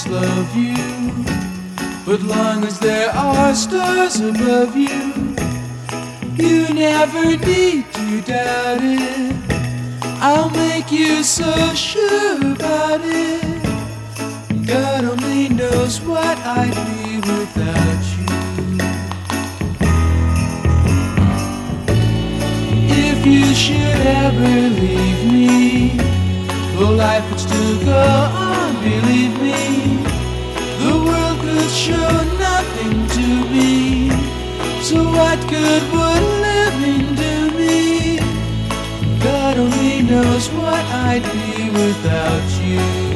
always love you, but long as there are stars above you, you never need to doubt it. I'll make you so sure about it. God only knows what I'd be without you. If you should ever leave me, well, life would still go on, believe me. The world could show nothing to me, so what good would living do me? God only knows what I'd be without you.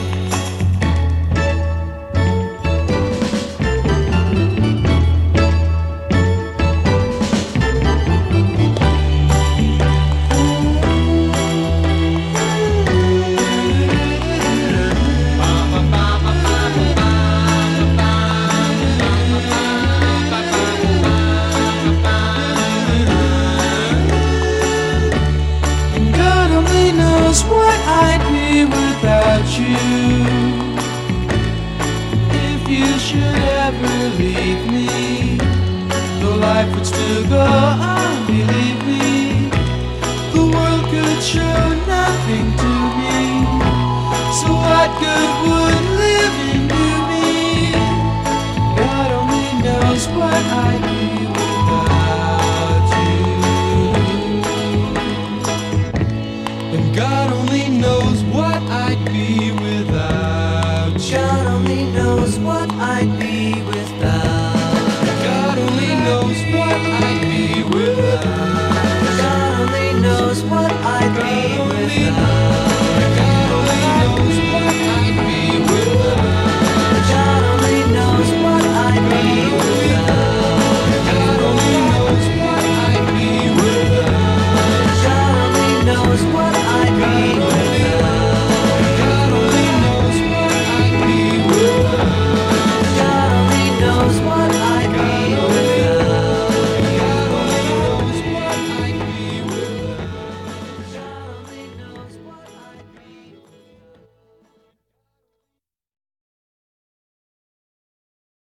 What I'd be without you. If you should ever leave me, the life would still go on, believe me. The world could show nothing to me, so what good would living do me? God only knows what I'd be without you. And God only knows what I'd be